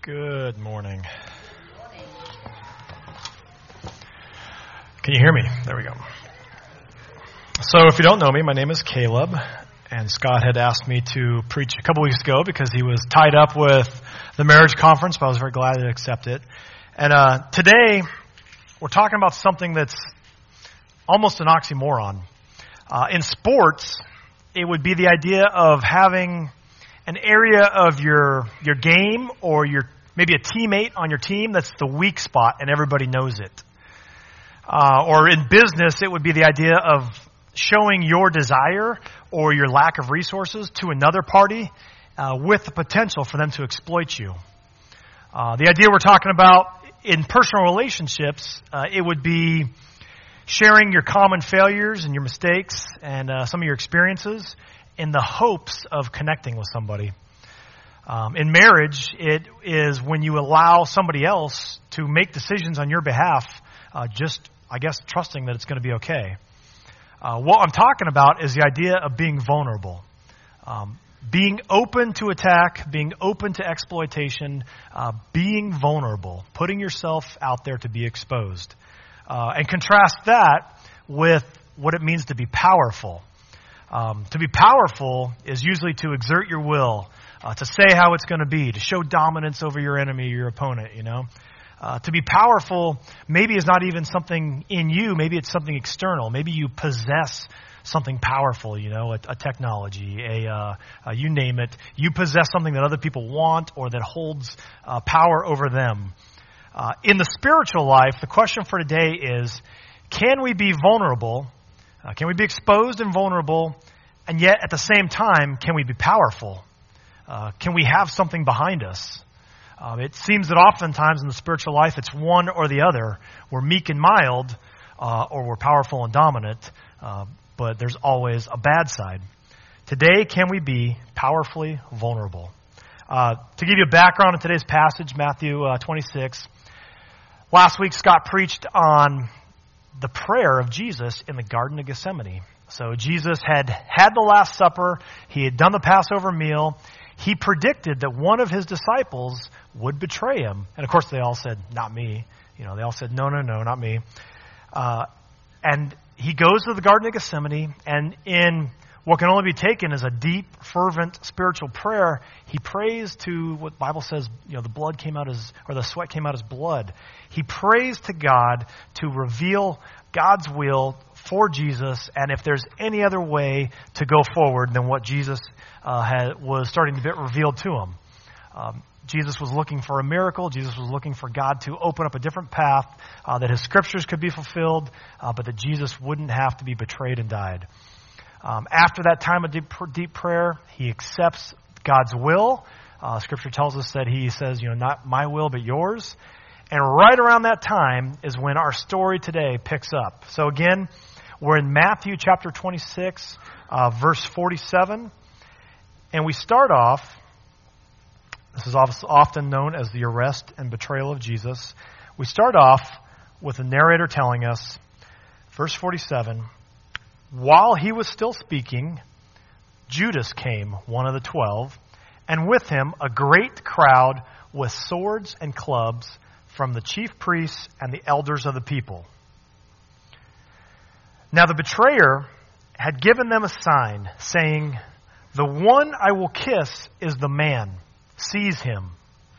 Good morning. Can you hear me? There we go. So if you don't know me, my name is Caleb, and Scott had asked me to preach a couple weeks ago because he was tied up with the marriage conference, but I was very glad to accept it. And today, we're talking about something that's almost an oxymoron. In sports, it would be the idea of having an area of your game or maybe a teammate on your team that's the weak spot and everybody knows it. Or in business, it would be the idea of showing your desire or your lack of resources to another party with the potential for them to exploit you. The idea we're talking about in personal relationships, it would be sharing your common failures and your mistakes and some of your experiences in the hopes of connecting with somebody. In marriage, it is when you allow somebody else to make decisions on your behalf, trusting that it's going to be okay. What I'm talking about is the idea of being vulnerable. Being open to attack, being open to exploitation, being vulnerable, putting yourself out there to be exposed. And contrast that with what it means to be powerful. To be powerful is usually to exert your will, to say how it's going to be, to show dominance over your enemy, your opponent, To be powerful maybe is not even something in you, maybe it's something external. Maybe you possess something powerful, a technology, you name it. You possess something that other people want or that holds power over them. In the spiritual life, the question for today is, can we be vulnerable? Can we be exposed and vulnerable, and yet at the same time, can we be powerful? Can we have something behind us? It seems that oftentimes in the spiritual life, it's one or the other. We're meek and mild, or we're powerful and dominant, but there's always a bad side. Today, can we be powerfully vulnerable? To give you a background in today's passage, Matthew 26, last week Scott preached on the prayer of Jesus in the Garden of Gethsemane. So Jesus had the Last Supper. He had done the Passover meal. He predicted that one of his disciples would betray him. And of course they all said, not me. They all said, no, not me. And he goes to the Garden of Gethsemane, and in what can only be taken as a deep, fervent spiritual prayer, he prays to what the Bible says, the sweat came out as blood. He prays to God to reveal God's will for Jesus, and if there's any other way to go forward than what Jesus was starting to get revealed to him. Jesus was looking for a miracle. Jesus was looking for God to open up a different path, that his scriptures could be fulfilled, but that Jesus wouldn't have to be betrayed and died. After that time of deep prayer, he accepts God's will. Scripture tells us that he says, not my will, but yours. And right around that time is when our story today picks up. So again, we're in Matthew chapter 26, verse 47. And we start off, this is often known as the arrest and betrayal of Jesus. We start off with the narrator telling us, verse 47, while he was still speaking, Judas came, one of the 12, and with him a great crowd with swords and clubs from the chief priests and the elders of the people. Now the betrayer had given them a sign, saying, the one I will kiss is the man. Seize him.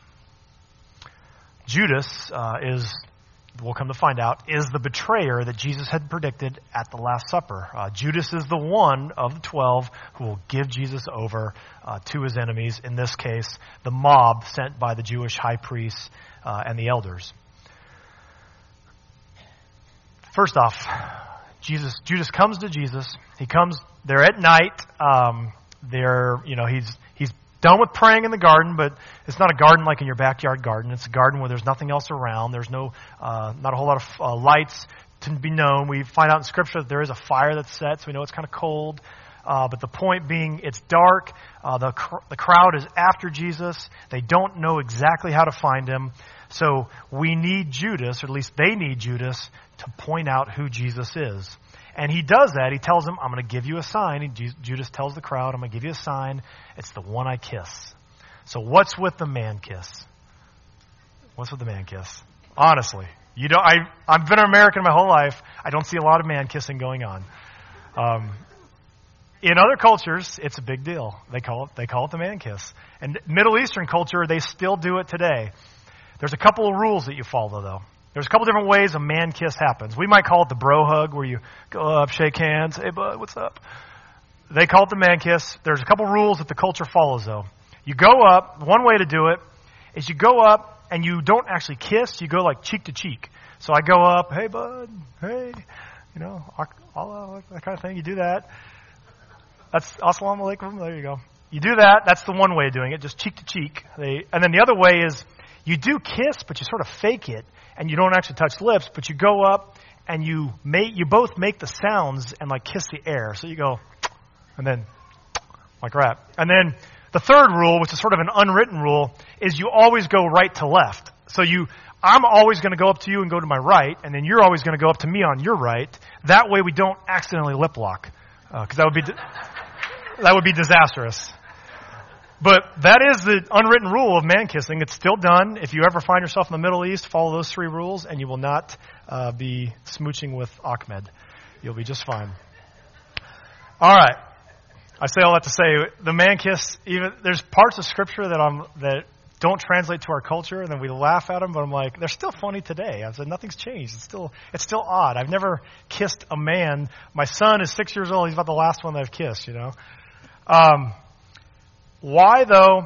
Judas we'll come to find out, is the betrayer that Jesus had predicted at the Last Supper. Judas is the one of the 12 who will give Jesus over to his enemies, in this case, the mob sent by the Jewish high priests and the elders. First off, Judas comes to Jesus. He comes there at night. He's done with praying in the garden, but it's not a garden like in your backyard garden. It's a garden where there's nothing else around. There's not a whole lot of lights to be known. We find out in Scripture that there is a fire that's set, so we know it's kind of cold. But the point being, it's dark. The crowd is after Jesus. They don't know exactly how to find him. So we need Judas, or at least they need Judas, to point out who Jesus is. And he does that. He tells them, I'm going to give you a sign. Judas tells the crowd, I'm going to give you a sign. It's the one I kiss. So what's with the man kiss? What's with the man kiss? Honestly, I've been an American my whole life. I don't see a lot of man kissing going on. In other cultures, it's a big deal. They call it the man kiss. And Middle Eastern culture, they still do it today. There's a couple of rules that you follow, though. There's a couple different ways a man kiss happens. We might call it the bro hug, where you go up, shake hands, hey bud, what's up? They call it the man kiss. There's a couple rules that the culture follows, though. You go up. One way to do it is you go up and you don't actually kiss. You go like cheek to cheek. So I go up, hey bud, hey, Allah, that kind of thing. You do that. That's assalamu alaikum. There you go. You do that. That's the one way of doing it, just cheek to cheek. And then the other way is you do kiss, but you sort of fake it, and you don't actually touch lips, but you go up and you both make the sounds and like kiss the air. So you go, and then like that. And then the third rule, which is sort of an unwritten rule, is you always go right to left. So I'm always going to go up to you and go to my right, and then you're always going to go up to me on your right. That way we don't accidentally lip lock, because that would be disastrous. But that is the unwritten rule of man kissing. It's still done. If you ever find yourself in the Middle East, follow those 3 rules, and you will not be smooching with Ahmed. You'll be just fine. All right. I say all that to say the man kiss. Even there's parts of Scripture that don't translate to our culture, and then we laugh at them. But I'm like, they're still funny today. I said nothing's changed. It's still odd. I've never kissed a man. My son is 6 years old. He's about the last one that I've kissed. Why, though,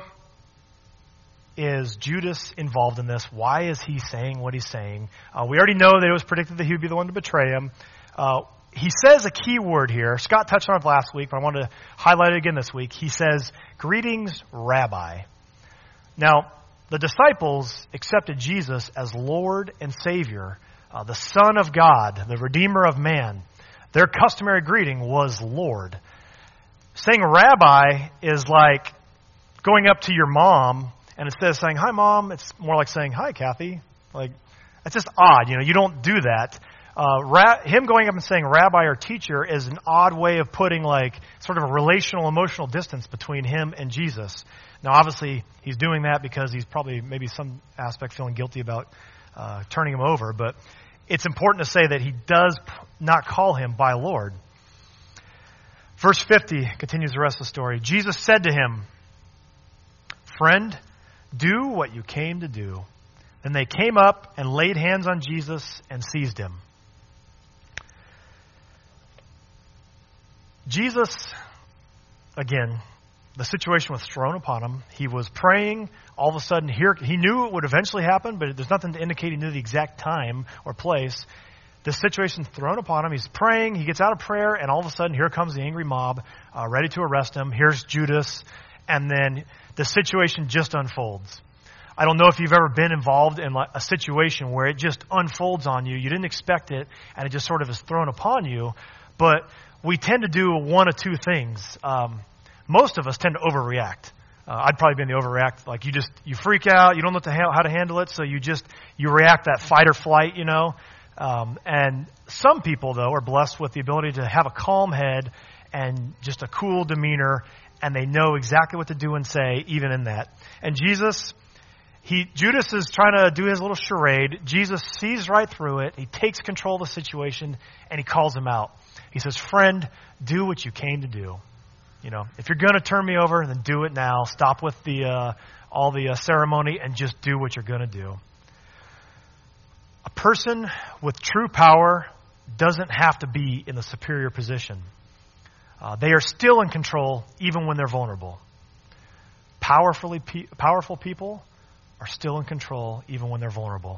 is Judas involved in this? Why is he saying what he's saying? We already know that it was predicted that he would be the one to betray him. He says a key word here. Scott touched on it last week, but I wanted to highlight it again this week. He says, "Greetings, Rabbi." Now, the disciples accepted Jesus as Lord and Savior, the Son of God, the Redeemer of man. Their customary greeting was Lord. Saying Rabbi is like going up to your mom, and instead of saying, "Hi, Mom," it's more like saying, "Hi, Kathy." Like, it's just odd. You don't do that. Him going up and saying Rabbi or teacher is an odd way of putting like sort of a relational, emotional distance between him and Jesus. Now, obviously, he's doing that because he's probably maybe some aspect feeling guilty about turning him over. But it's important to say that he does not call him by Lord. Verse 50 continues the rest of the story. Jesus said to him, "Friend, do what you came to do." Then they came up and laid hands on Jesus and seized him. Jesus, again, the situation was thrown upon him. He was praying. All of a sudden, he knew it would eventually happen, but there's nothing to indicate he knew the exact time or place. This situation's thrown upon him. He's praying. He gets out of prayer, and all of a sudden, here comes the angry mob, ready to arrest him. Here's Judas, and then the situation just unfolds. I don't know if you've ever been involved in a situation where it just unfolds on you. You didn't expect it, and it just sort of is thrown upon you. But we tend to do one of two things. Most of us tend to overreact. I'd probably be in the overreact. Like you freak out. You don't know how to handle it, so you react that fight or flight, And some people, though, are blessed with the ability to have a calm head and just a cool demeanor, and they know exactly what to do and say, even in that. And Judas is trying to do his little charade. Jesus sees right through it. He takes control of the situation, and he calls him out. He says, "Friend, do what you came to do. If you're going to turn me over, then do it now. Stop with all the ceremony and just do what you're going to do." A person with true power doesn't have to be in the superior position. They are still in control even when they're vulnerable. Powerful people are still in control even when they're vulnerable.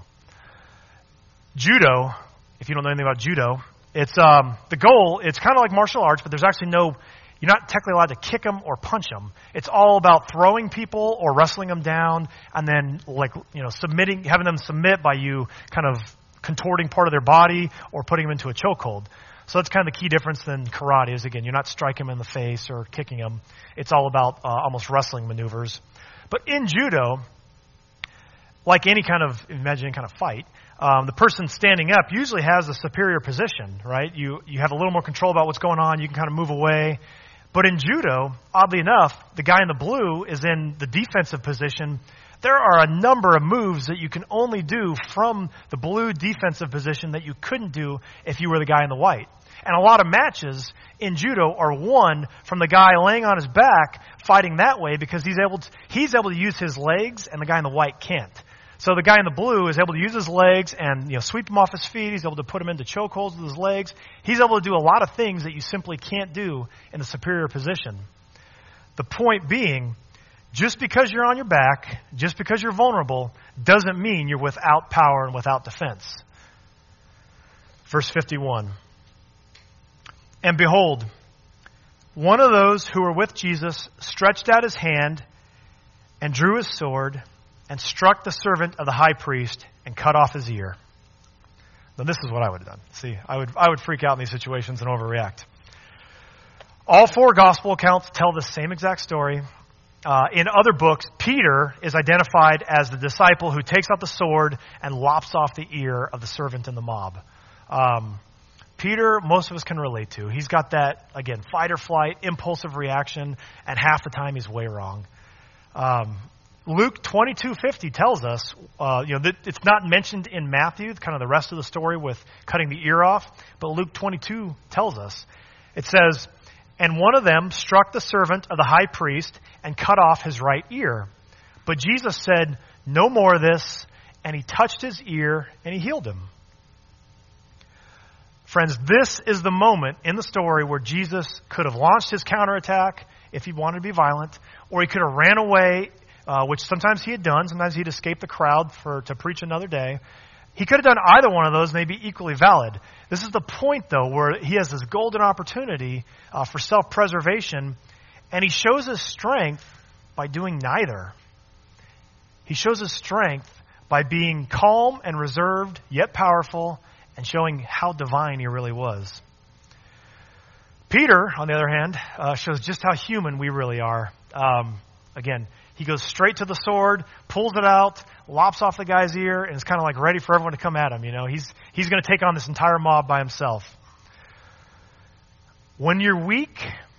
Judo, if you don't know anything about judo, it's the goal. It's kind of like martial arts, but there's actually you're not technically allowed to kick them or punch them. It's all about throwing people or wrestling them down, and then having them submit by you kind of contorting part of their body or putting them into a chokehold. So that's kind of the key difference than karate is, again, you're not striking them in the face or kicking them. It's all about almost wrestling maneuvers. But in judo, like any kind of fight, the person standing up usually has a superior position, right? You have a little more control about what's going on. You can kind of move away. But in judo, oddly enough, the guy in the blue is in the defensive position. there are a number of moves that you can only do from the blue defensive position that you couldn't do if you were the guy in the white. And a lot of matches in judo are won from the guy laying on his back fighting that way because he's able to use his legs and the guy in the white can't. So the guy in the blue is able to use his legs and sweep him off his feet. He's able to put him into chokeholds with his legs. He's able to do a lot of things that you simply can't do in the superior position. The point being, just because you're on your back, just because you're vulnerable, doesn't mean you're without power and without defense. Verse 51. And behold, one of those who were with Jesus stretched out his hand and drew his sword and struck the servant of the high priest and cut off his ear. Now this is what I would have done. See, I would freak out in these situations and overreact. All four gospel accounts tell the same exact story. In other books, Peter is identified as the disciple who takes out the sword and lops off the ear of the servant in the mob. Peter, most of us can relate to. He's got that, again, fight or flight, impulsive reaction, and half the time he's way wrong. Luke 22:50 tells us, that it's not mentioned in Matthew, kind of the rest of the story with cutting the ear off, but Luke 22 tells us. It says, and one of them struck the servant of the high priest and cut off his right ear. But Jesus said, no more of this, and he touched his ear and he healed him. Friends, this is the moment in the story where Jesus could have launched his counterattack if he wanted to be violent, or he could have ran away, which sometimes he had done. Sometimes he'd escape the crowd to preach another day. He could have done either one of those and they'd be equally valid. This is the point, though, where he has this golden opportunity for self-preservation, and he shows his strength by doing neither. He shows his strength by being calm and reserved, yet powerful, and showing how divine he really was. Peter, on the other hand, shows just how human we really are. Again, he goes straight to the sword, pulls it out, lops off the guy's ear, and is kind of like ready for everyone to come at him. He's going to take on this entire mob by himself. When you're weak,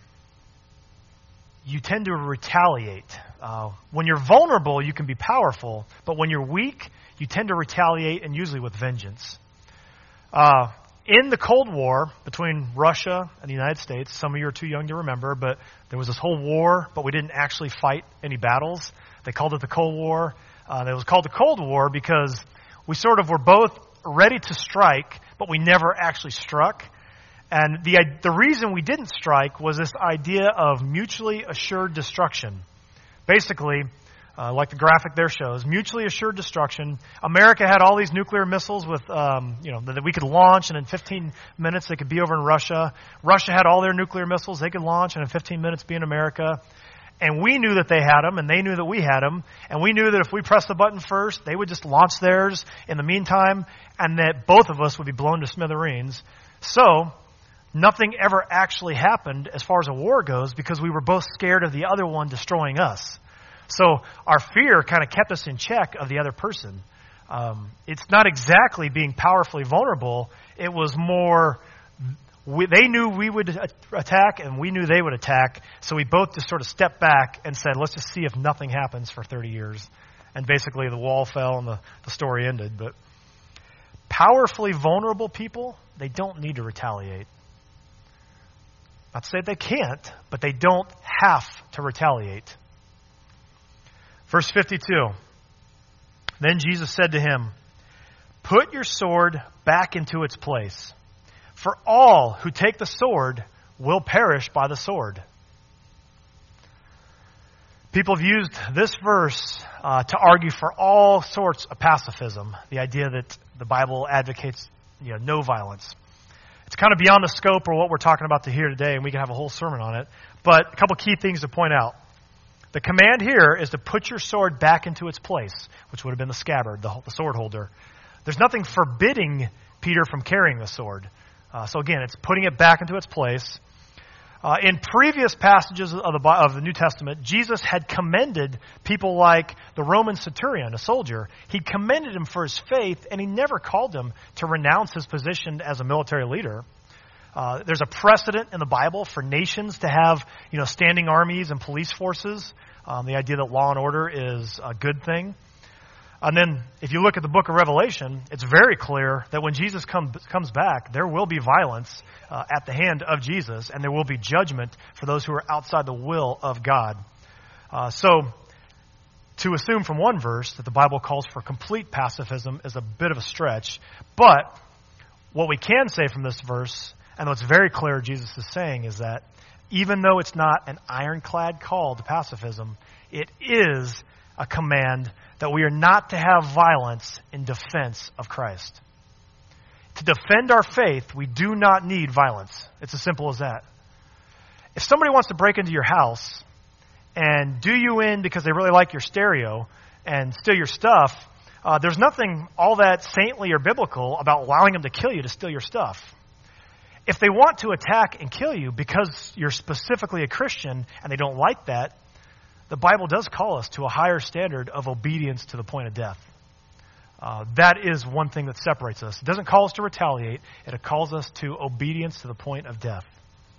you tend to retaliate. When you're vulnerable, you can be powerful, but when you're weak, you tend to retaliate, and usually with vengeance. In the Cold War between Russia and the United States, some of you are too young to remember, but there was this whole war, but we didn't actually fight any battles. They called it the Cold War. It was called the Cold War because we sort of were both ready to strike, but we never actually struck. And the reason we didn't strike was this idea of mutually assured destruction. Basically, like the graphic there shows, mutually assured destruction. America had all these nuclear missiles with, that we could launch, and in 15 minutes they could be over in Russia. Russia had all their nuclear missiles they could launch, and in 15 minutes be in America. And we knew that they had them, and they knew that we had them. And we knew that if we pressed the button first, they would just launch theirs in the meantime, and that both of us would be blown to smithereens. So, nothing ever actually happened as far as a war goes because we were both scared of the other one destroying us. So our fear kind of kept us in check of the other person. It's not exactly being powerfully vulnerable. It was more, they knew we would attack and we knew they would attack. So we both just sort of stepped back and said, let's just see if nothing happens for 30 years. And basically the wall fell and the story ended. But powerfully vulnerable people, they don't need to retaliate. Not to say they can't, but they don't have to retaliate. Verse 52, then Jesus said to him, put your sword back into its place, for all who take the sword will perish by the sword. People have used this verse to argue for all sorts of pacifism, the idea that the Bible advocates no violence. It's kind of beyond the scope of what we're talking about here today, and we can have a whole sermon on it, but a couple key things to point out. The command here is to put your sword back into its place, which would have been the scabbard, the sword holder. There's nothing forbidding Peter from carrying the sword. So again, it's putting it back into its place. In previous passages of the New Testament, Jesus had commended people like the Roman centurion, a soldier. He commended him for his faith, and he never called him to renounce his position as a military leader. There's a precedent in the Bible for nations to have, standing armies and police forces. The idea that law and order is a good thing. And then if you look at the book of Revelation, it's very clear that when Jesus comes back, there will be violence at the hand of Jesus, and there will be judgment for those who are outside the will of God. So to assume from one verse that the Bible calls for complete pacifism is a bit of a stretch. But what we can say from this verse, and what's very clear Jesus is saying, is that even though it's not an ironclad call to pacifism, it is a command that we are not to have violence in defense of Christ. To defend our faith, we do not need violence. It's as simple as that. If somebody wants to break into your house and do you in because they really like your stereo and steal your stuff, there's nothing all that saintly or biblical about allowing them to kill you to steal your stuff. If they want to attack and kill you because you're specifically a Christian and they don't like that, the Bible does call us to a higher standard of obedience to the point of death. That is one thing that separates us. It doesn't call us to retaliate. It calls us to obedience to the point of death.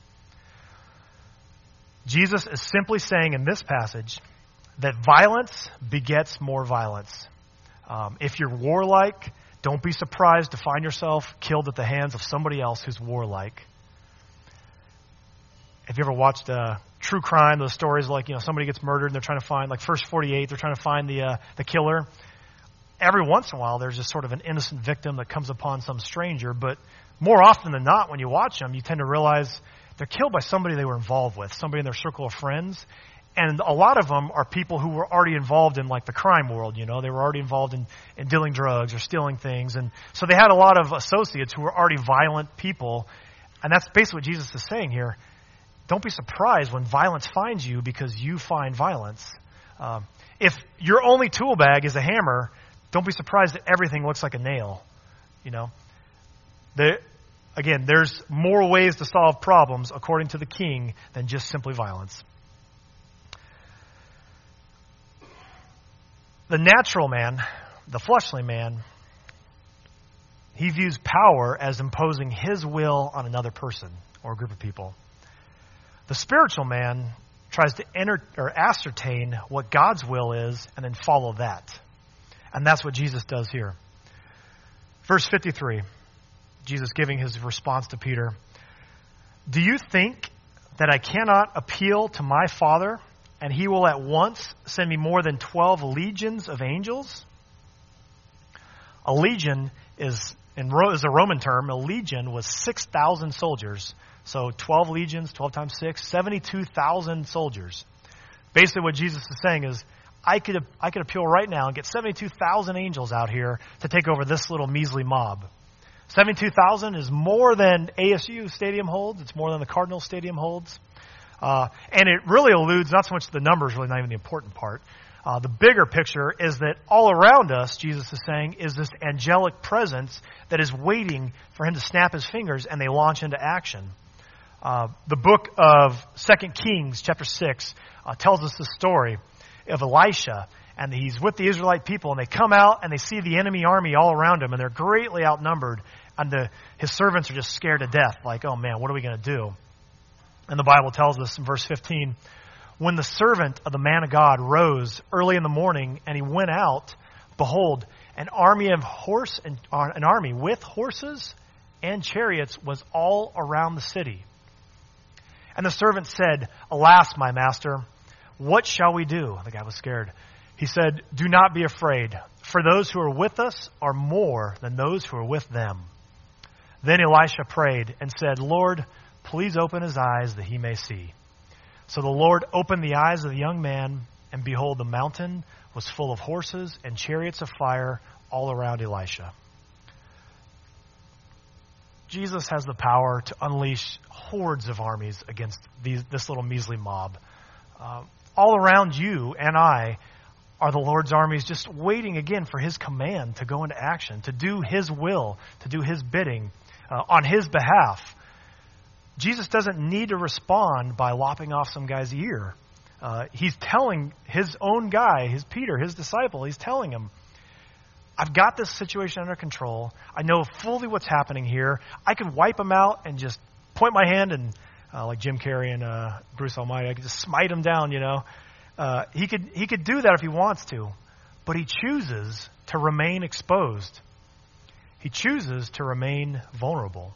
Jesus is simply saying in this passage that violence begets more violence. If you're warlike, don't be surprised to find yourself killed at the hands of somebody else who's warlike. Have you ever watched true crime, those stories like, somebody gets murdered and they're trying to find, like First 48, they're trying to find the killer. Every once in a while, there's just sort of an innocent victim that comes upon some stranger, but more often than not, when you watch them, you tend to realize they're killed by somebody they were involved with, somebody in their circle of friends. And a lot of them are people who were already involved in, like, the crime world, They were already involved in dealing drugs or stealing things. And so they had a lot of associates who were already violent people. And that's basically what Jesus is saying here. Don't be surprised when violence finds you because you find violence. If your only tool bag is a hammer, don't be surprised that everything looks like a nail. Again, there's more ways to solve problems, according to the king, than just simply violence. The natural man, the fleshly man, he views power as imposing his will on another person or a group of people. The spiritual man tries to ascertain what God's will is and then follow that. And that's what Jesus does here. Verse 53, Jesus giving his response to Peter. Do you think that I cannot appeal to my Father, and he will at once send me more than 12 legions of angels? A legion is a Roman term. A legion was 6,000 soldiers. So 12 legions, 12 times 6, 72,000 soldiers. Basically what Jesus is saying is, I could appeal right now and get 72,000 angels out here to take over this little measly mob. 72,000 is more than ASU Stadium holds. It's more than the Cardinals Stadium holds. And it really alludes not so much to the numbers, really not even the important part. The bigger picture is that all around us, Jesus is saying, is this angelic presence that is waiting for him to snap his fingers and they launch into action. The book of 2 Kings, chapter 6, tells us the story of Elisha, and he's with the Israelite people, and they come out and they see the enemy army all around him, and they're greatly outnumbered, and his servants are just scared to death, like, oh man, what are we going to do? And the Bible tells us in verse 15, when the servant of the man of God rose early in the morning, and he went out, behold, an army with horses and chariots was all around the city. And the servant said, alas, my master, what shall we do? The guy was scared. He said, do not be afraid, for those who are with us are more than those who are with them. Then Elisha prayed and said, Lord, please open his eyes that he may see. So the Lord opened the eyes of the young man, and behold, the mountain was full of horses and chariots of fire all around Elisha. Jesus has the power to unleash hordes of armies against this little measly mob. All around you and I are the Lord's armies just waiting again for his command to go into action, to do his will, to do his bidding on his behalf. Jesus doesn't need to respond by lopping off some guy's ear. He's telling his own guy, his Peter, his disciple, he's telling him, I've got this situation under control. I know fully what's happening here. I could wipe them out and just point my hand and like Jim Carrey and Bruce Almighty, I could just smite him down, He could do that if he wants to, but he chooses to remain exposed. He chooses to remain vulnerable.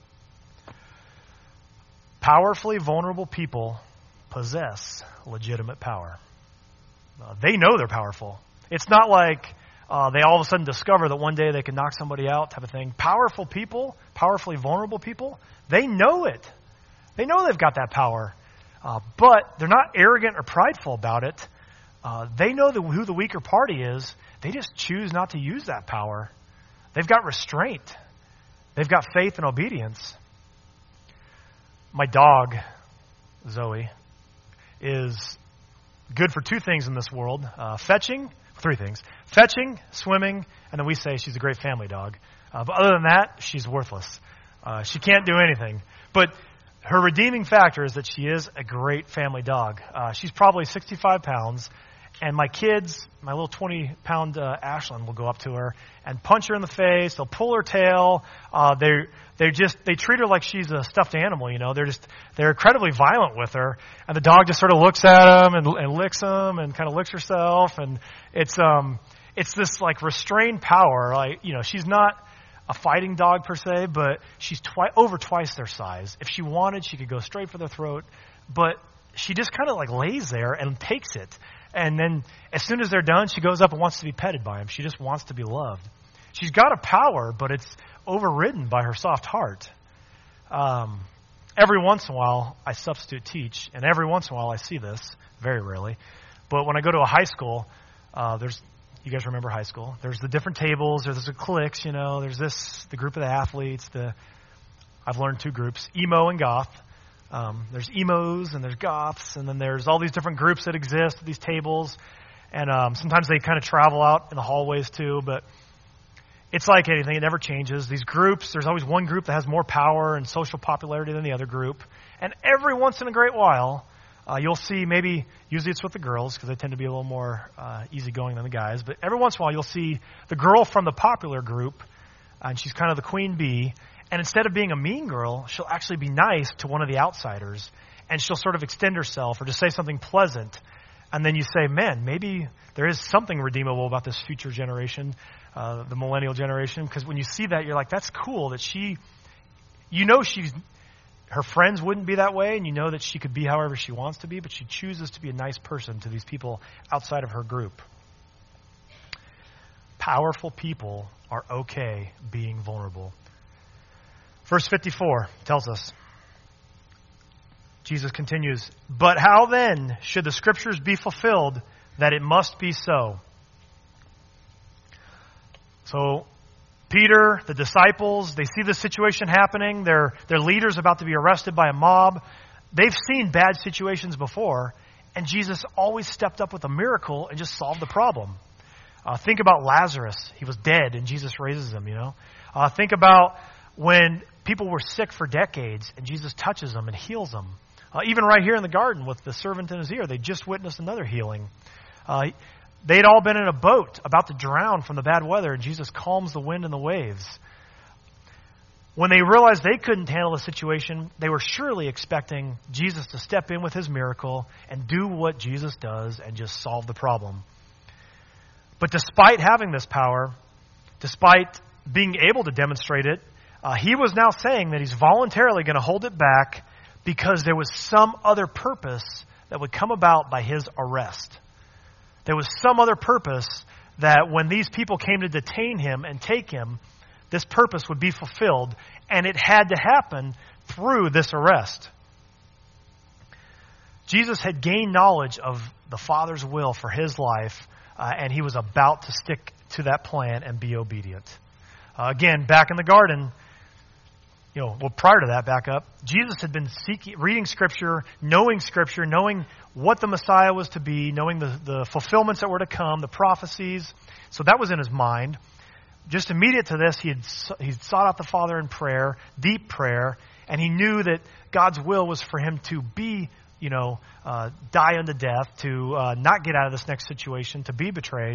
Powerfully vulnerable people possess legitimate power. They know they're powerful. It's not like they all of a sudden discover that one day they can knock somebody out type of thing. Powerful people, powerfully vulnerable people, they know it. They know they've got that power. But they're not arrogant or prideful about it. They know who the weaker party is. They just choose not to use that power. They've got restraint. They've got faith and obedience. My dog, Zoe, is good for two things in this world. Three things. Fetching, swimming, and then we say she's a great family dog. But other than that, she's worthless. She can't do anything. But her redeeming factor is that she is a great family dog. She's probably 65 pounds. And my kids, my little 20-pound Ashlyn will go up to her and punch her in the face. They'll pull her tail. They treat her like she's a stuffed animal. They're incredibly violent with her. And the dog just sort of looks at them and licks them and kind of licks herself. And it's this like restrained power. She's not a fighting dog per se, but she's over twice their size. If she wanted, she could go straight for their throat. But she just kind of like lays there and takes it. And then as soon as they're done, she goes up and wants to be petted by him. She just wants to be loved. She's got a power, but it's overridden by her soft heart. Every once in a while, I substitute teach, and every once in a while I see this, very rarely. But when I go to a high school, you guys remember high school, there's the different tables, there's the cliques, there's the group of the athletes, I've learned two groups, emo and goth. There's emos and there's goths, and then there's all these different groups that exist at these tables. And sometimes they kind of travel out in the hallways too, but it's like anything. It never changes. These groups, there's always one group that has more power and social popularity than the other group. And every once in a great while, you'll see usually it's with the girls because they tend to be a little more easygoing than the guys, but every once in a while you'll see the girl from the popular group, and she's kind of the queen bee. And instead of being a mean girl, she'll actually be nice to one of the outsiders. And she'll sort of extend herself or just say something pleasant. And then you say, man, maybe there is something redeemable about this future generation, the millennial generation. Because when you see that, you're like, that's cool that her friends wouldn't be that way. And you know that she could be however she wants to be. But she chooses to be a nice person to these people outside of her group. Powerful people are okay being vulnerable. Verse 54 tells us, Jesus continues, but how then should the scriptures be fulfilled that it must be so? So Peter, the disciples, they see the situation happening. Their leader's about to be arrested by a mob. They've seen bad situations before, and Jesus always stepped up with a miracle and just solved the problem. Think about Lazarus. He was dead, and Jesus raises him, Think about when people were sick for decades, and Jesus touches them and heals them. Even right here in the garden with the servant in his ear, they just witnessed another healing. They'd all been in a boat about to drown from the bad weather, and Jesus calms the wind and the waves. When they realized they couldn't handle the situation, they were surely expecting Jesus to step in with his miracle and do what Jesus does and just solve the problem. But despite having this power, despite being able to demonstrate it, he was now saying that he's voluntarily going to hold it back because there was some other purpose that would come about by his arrest. There was some other purpose that when these people came to detain him and take him, this purpose would be fulfilled, and it had to happen through this arrest. Jesus had gained knowledge of the Father's will for his life, and he was about to stick to that plan and be obedient. Again, back in the garden, prior to that, back up, Jesus had been reading Scripture, knowing what the Messiah was to be, knowing the fulfillments that were to come, the prophecies. So that was in his mind. Just immediate to this, he sought out the Father in prayer, deep prayer, and he knew that God's will was for him to be, die unto death, to not get out of this next situation, to be betrayed.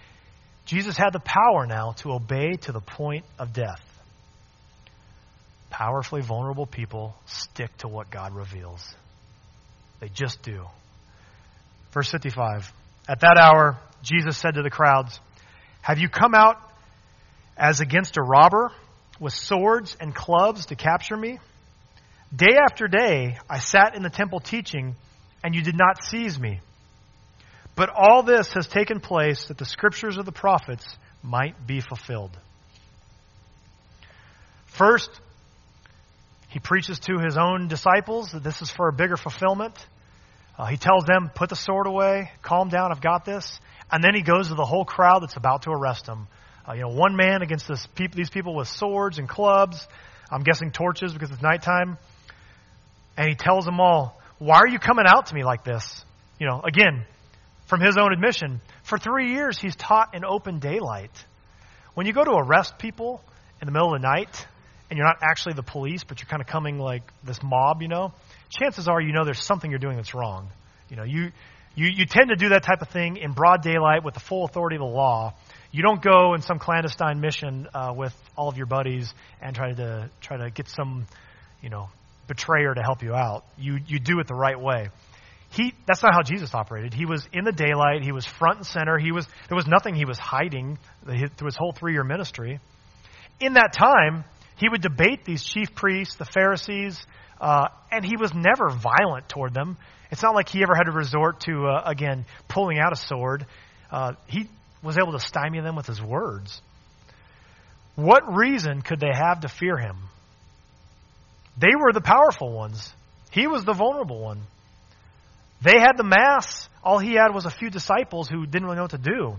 Jesus had the power now to obey to the point of death. Powerfully vulnerable people stick to what God reveals. They just do. Verse 55. At that hour, Jesus said to the crowds, "Have you come out as against a robber with swords and clubs to capture me? Day after day, I sat in the temple teaching, and you did not seize me. But all this has taken place that the scriptures of the prophets might be fulfilled." First, he preaches to his own disciples that this is for a bigger fulfillment. He tells them, put the sword away, calm down, I've got this. And then he goes to the whole crowd that's about to arrest him. One man against these people with swords and clubs, I'm guessing torches because it's nighttime. And he tells them all, why are you coming out to me like this? Again, from his own admission, for 3 years he's taught in open daylight. When you go to arrest people in the middle of the night, and you're not actually the police, but you're kind of coming like this mob, chances are there's something you're doing that's wrong. You tend to do that type of thing in broad daylight with the full authority of the law. You don't go in some clandestine mission with all of your buddies and try to get some, betrayer to help you out. You do it the right way. That's not how Jesus operated. He was in the daylight. He was front and center. There was nothing he was hiding through his whole 3-year ministry. In that time, he would debate these chief priests, the Pharisees, and he was never violent toward them. It's not like he ever had to resort to, pulling out a sword. He was able to stymie them with his words. What reason could they have to fear him? They were the powerful ones. He was the vulnerable one. They had the mass. All he had was a few disciples who didn't really know what to do.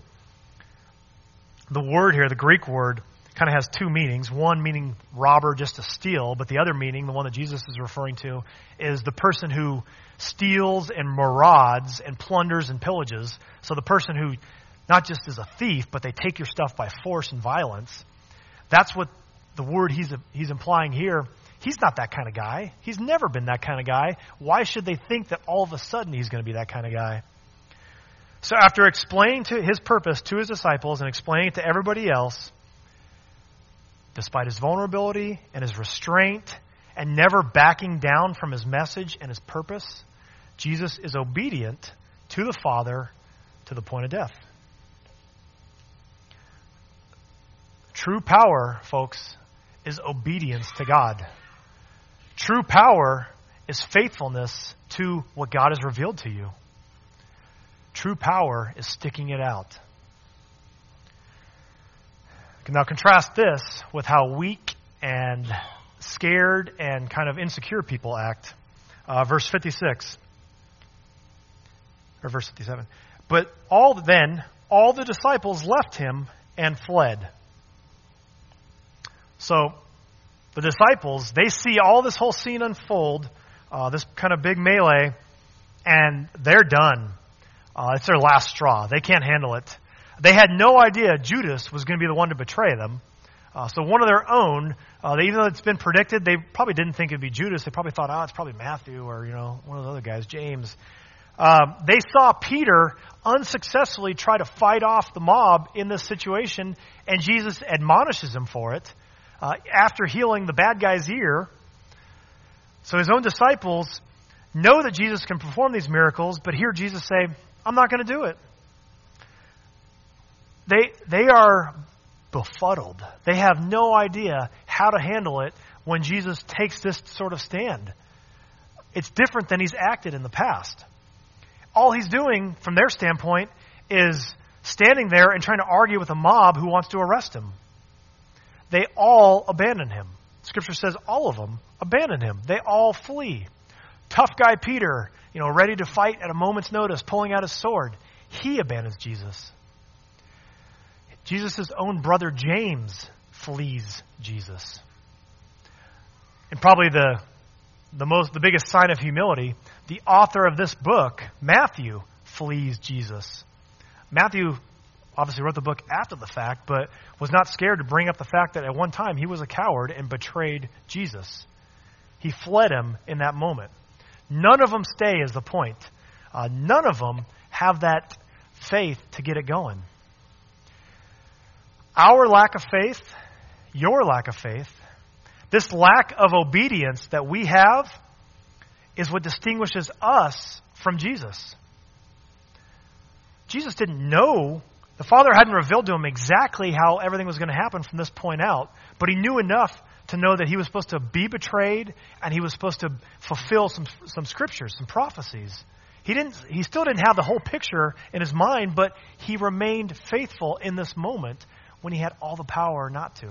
The word here, the Greek word, kind of has two meanings. One meaning robber, just to steal, but the other meaning, the one that Jesus is referring to, is the person who steals and marauds and plunders and pillages. So the person who not just is a thief, but they take your stuff by force and violence. That's what the word he's implying here. He's not that kind of guy. He's never been that kind of guy. Why should they think that all of a sudden he's going to be that kind of guy? So after explaining to his purpose to his disciples and explaining it to everybody else, despite his vulnerability and his restraint and never backing down from his message and his purpose, Jesus is obedient to the Father to the point of death. True power, folks, is obedience to God. True power is faithfulness to what God has revealed to you. True power is sticking it out. Now contrast this with how weak and scared and kind of insecure people act. Verse 56. Or verse 57. But all the disciples left him and fled. So the disciples, they see all this whole scene unfold, this kind of big melee, and they're done. It's their last straw. They can't handle it. They had no idea Judas was going to be the one to betray them. So one of their own, even though it's been predicted, they probably didn't think it would be Judas. They probably thought, it's probably Matthew or, one of those other guys, James. They saw Peter unsuccessfully try to fight off the mob in this situation, and Jesus admonishes him for it after healing the bad guy's ear. So his own disciples know that Jesus can perform these miracles, but hear Jesus say, I'm not going to do it. They are befuddled. They have no idea how to handle it when Jesus takes this sort of stand. It's different than he's acted in the past. All he's doing, from their standpoint, is standing there and trying to argue with a mob who wants to arrest him. They all abandon him. Scripture says all of them abandon him. They all flee. Tough guy Peter, ready to fight at a moment's notice, pulling out his sword. He abandons Jesus. Jesus' own brother James flees Jesus. And probably the biggest sign of humility, the author of this book, Matthew, flees Jesus. Matthew obviously wrote the book after the fact, but was not scared to bring up the fact that at one time he was a coward and betrayed Jesus. He fled him in that moment. None of them stay is the point. None of them have that faith to get it going. Our lack of faith, your lack of faith, This lack of obedience that we have is what distinguishes us from Jesus. Jesus didn't know. The Father hadn't revealed to him exactly how everything was going to happen from this point out, but he knew enough to know that he was supposed to be betrayed and he was supposed to fulfill some scriptures, some prophecies. He still didn't have the whole picture in his mind, but he remained faithful in this moment when he had all the power not to.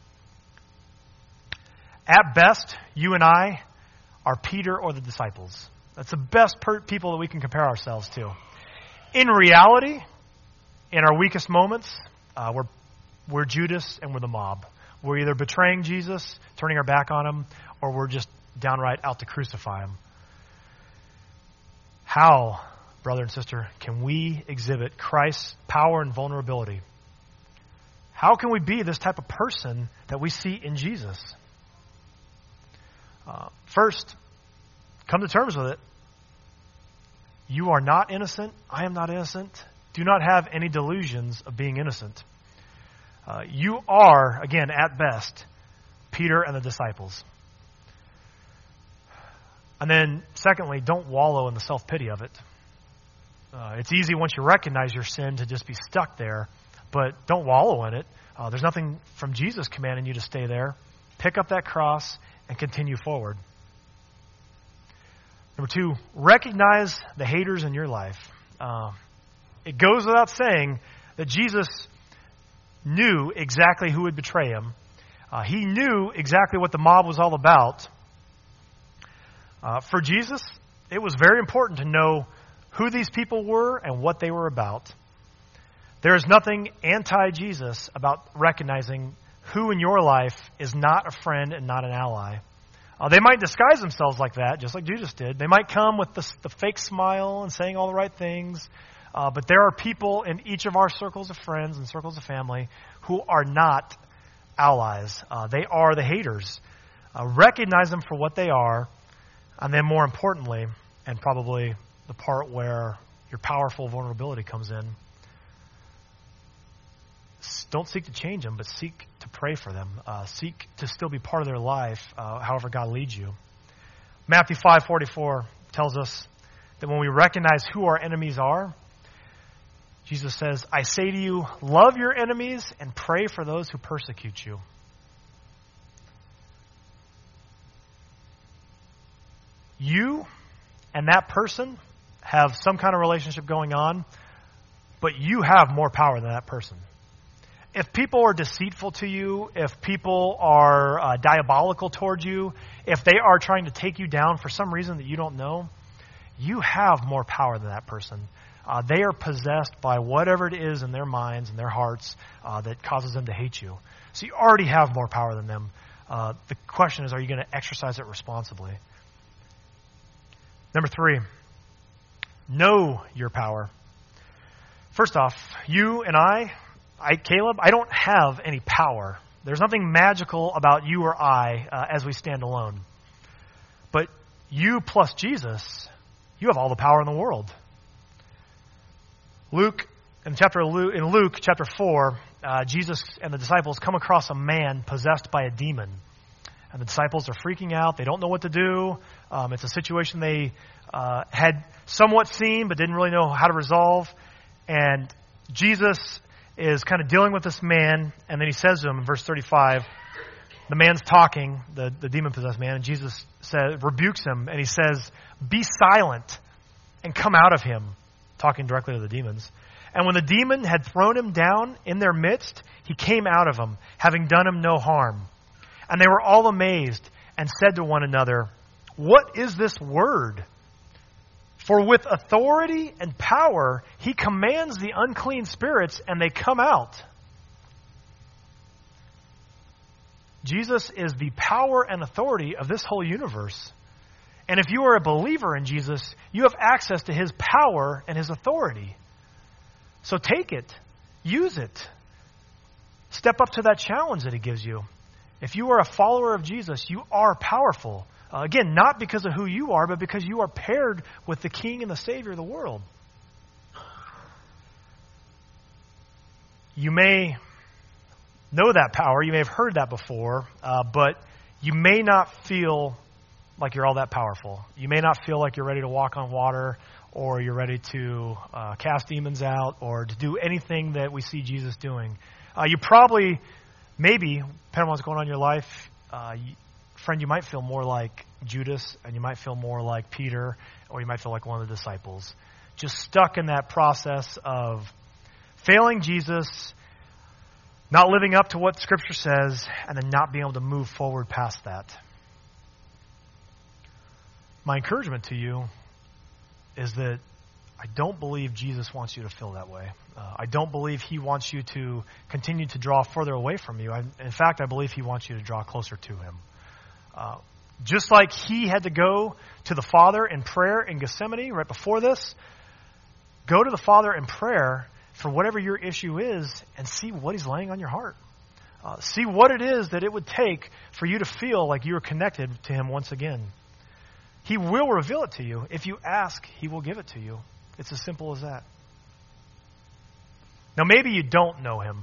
At best, you and I are Peter or the disciples. That's the best people that we can compare ourselves to. In reality, in our weakest moments, we're Judas and we're the mob. We're either betraying Jesus, turning our back on him, or we're just downright out to crucify him. How, brother and sister, can we exhibit Christ's power and vulnerability? How can we be this type of person that we see in Jesus? First, come to terms with it. You are not innocent. I am not innocent. Do not have any delusions of being innocent. You are, again, at best, Peter and the disciples. And then, secondly, don't wallow in the self-pity of it. It's easy once you recognize your sin to just be stuck there, but don't wallow in it. There's nothing from Jesus commanding you to stay there. Pick up that cross and continue forward. Number two, recognize the haters in your life. It goes without saying that Jesus knew exactly who would betray him. He knew exactly what the mob was all about. For Jesus, it was very important to know who these people were and what they were about. There is nothing anti-Jesus about recognizing who in your life is not a friend and not an ally. They might disguise themselves like that, just like Judas did. They might come with the fake smile and saying all the right things. But there are people in each of our circles of friends and circles of family who are not allies. They are the haters. Recognize them for what they are. And then more importantly, and probably the part where your powerful vulnerability comes in, don't seek to change them, but seek to pray for them. Seek to still be part of their life, however God leads you. Matthew 5:44 tells us that when we recognize who our enemies are, Jesus says, I say to you, love your enemies and pray for those who persecute you. You and that person have some kind of relationship going on, but you have more power than that person. If people are deceitful to you, if people are diabolical towards you, if they are trying to take you down for some reason that you don't know, you have more power than that person. They are possessed by whatever it is in their minds and their hearts that causes them to hate you. So you already have more power than them. The question is, are you going to exercise it responsibly? Number 3, know your power. First off, you and I, Caleb, I don't have any power. There's nothing magical about you or I as we stand alone. But you plus Jesus, you have all the power in the world. In Luke chapter 4, Jesus and the disciples come across a man possessed by a demon. And the disciples are freaking out. They don't know what to do. It's a situation they had somewhat seen but didn't really know how to resolve. And Jesus is kind of dealing with this man, and then he says to him in verse 35, the man's talking, the demon-possessed man, and Jesus rebukes him, and he says, be silent and come out of him, talking directly to the demons. And when the demon had thrown him down in their midst, he came out of him, having done him no harm. And they were all amazed and said to one another, what is this word? For with authority and power, he commands the unclean spirits and they come out. Jesus is the power and authority of this whole universe. And if you are a believer in Jesus, you have access to his power and his authority. So take it. Use it. Step up to that challenge that he gives you. If you are a follower of Jesus, you are powerful. Again, not because of who you are, but because you are paired with the King and the Savior of the world. You may know that power. You may have heard that before. But You may not feel like you're all that powerful. You may not feel like you're ready to walk on water, or you're ready to cast demons out, or to do anything that we see Jesus doing. You probably, maybe, depending on what's going on in your life, friend, you might feel more like Judas, and you might feel more like Peter, or you might feel like one of the disciples. Just stuck in that process of failing Jesus, not living up to what Scripture says, and then not being able to move forward past that. My encouragement to you is that I don't believe Jesus wants you to feel that way. I don't believe he wants you to continue to draw further away from you. In fact, I believe he wants you to draw closer to him. Just like he had to go to the Father in prayer in Gethsemane right before this, go to the Father in prayer for whatever your issue is and see what he's laying on your heart. See what it is that it would take for you to feel like you are connected to him once again. He will reveal it to you. If you ask, he will give it to you. It's as simple as that. Now, maybe you don't know him.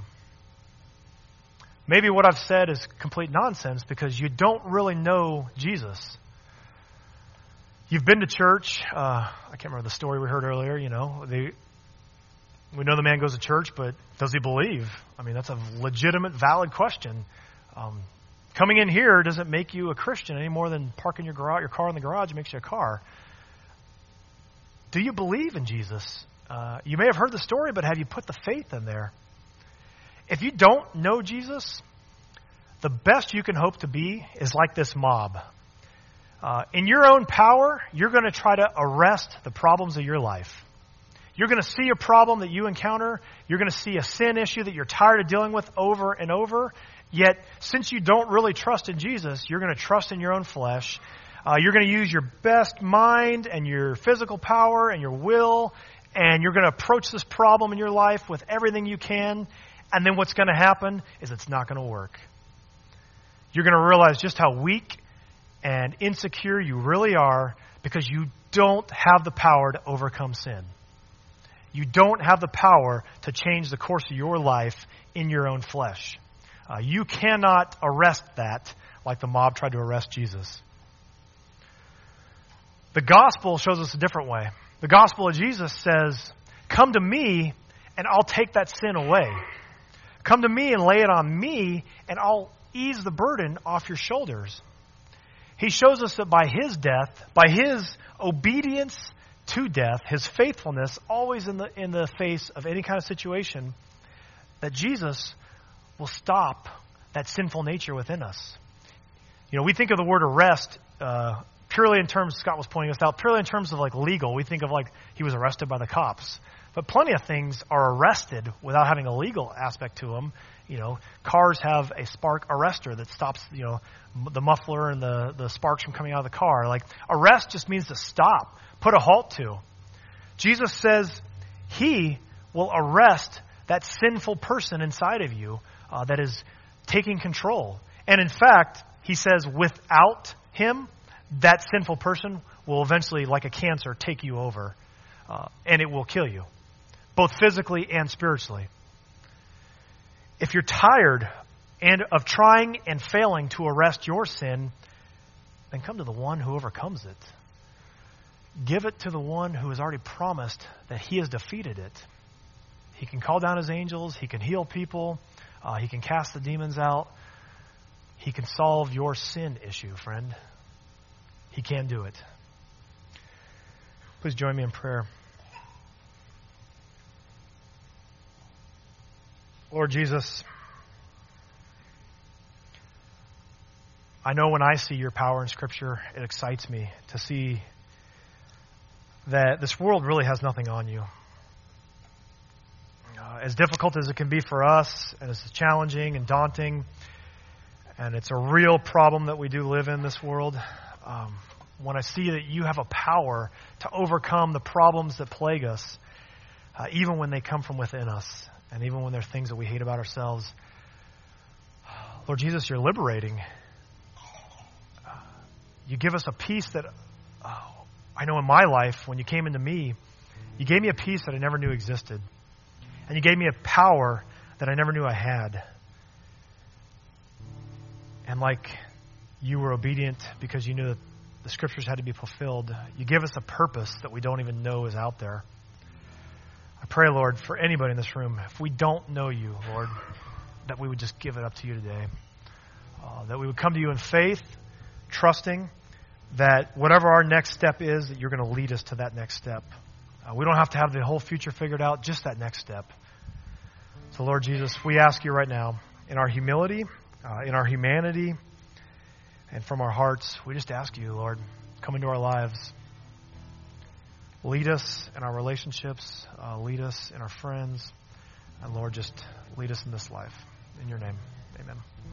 Maybe what I've said is complete nonsense because you don't really know Jesus. You've been to church. I can't remember the story we heard earlier. We know the man goes to church, but does he believe? I mean, that's a legitimate, valid question. Coming in here doesn't make you a Christian any more than parking your car in the garage makes you a car. Do you believe in Jesus? You may have heard the story, but have you put the faith in there? If you don't know Jesus, the best you can hope to be is like this mob. In your own power, you're going to try to arrest the problems of your life. You're going to see a problem that you encounter. You're going to see a sin issue that you're tired of dealing with over and over. Yet, since you don't really trust in Jesus, you're going to trust in your own flesh. You're going to use your best mind and your physical power and your will, and you're going to approach this problem in your life with everything you can. And then what's going to happen is it's not going to work. You're going to realize just how weak and insecure you really are because you don't have the power to overcome sin. You don't have the power to change the course of your life in your own flesh. You cannot arrest that like the mob tried to arrest Jesus. The gospel shows us a different way. The gospel of Jesus says, come to me and I'll take that sin away. Come to me and lay it on me and I'll ease the burden off your shoulders. He shows us that by his death, by his obedience to death, his faithfulness, always in the face of any kind of situation, that Jesus will stop that sinful nature within us. We think of the word arrest purely in terms, Scott was pointing us out, purely in terms of like legal. We think of like he was arrested by the cops. But plenty of things are arrested without having a legal aspect to them. Cars have a spark arrestor that stops, the muffler and the sparks from coming out of the car. Like, arrest just means to stop, put a halt to. Jesus says he will arrest that sinful person inside of you that is taking control. And in fact, he says without him, that sinful person will eventually, like a cancer, take you over. And it will kill you, both physically and spiritually. If you're tired of trying and failing to arrest your sin, then come to the one who overcomes it. Give it to the one who has already promised that he has defeated it. He can call down his angels. He can heal people. He can cast the demons out. He can solve your sin issue, friend. He can do it. Please join me in prayer. Lord Jesus, I know when I see your power in Scripture, it excites me to see that this world really has nothing on you. As difficult as it can be for us, and as challenging and daunting, and it's a real problem that we do live in this world, when I see that you have a power to overcome the problems that plague us, even when they come from within us, and even when they're things that we hate about ourselves, Lord Jesus, you're liberating. You give us a peace that I know in my life, when you came into me, you gave me a peace that I never knew existed. And you gave me a power that I never knew I had. And like you were obedient because you knew that the Scriptures had to be fulfilled. You give us a purpose that we don't even know is out there. I pray, Lord, for anybody in this room, if we don't know you, Lord, that we would just give it up to you today. That we would come to you in faith, trusting that whatever our next step is, that you're going to lead us to that next step. We don't have to have the whole future figured out, just that next step. So, Lord Jesus, we ask you right now, in our humility, in our humanity, and from our hearts, we just ask you, Lord, come into our lives. Lead us in our relationships. Lead us in our friends. And Lord, just lead us in this life. In your name, amen.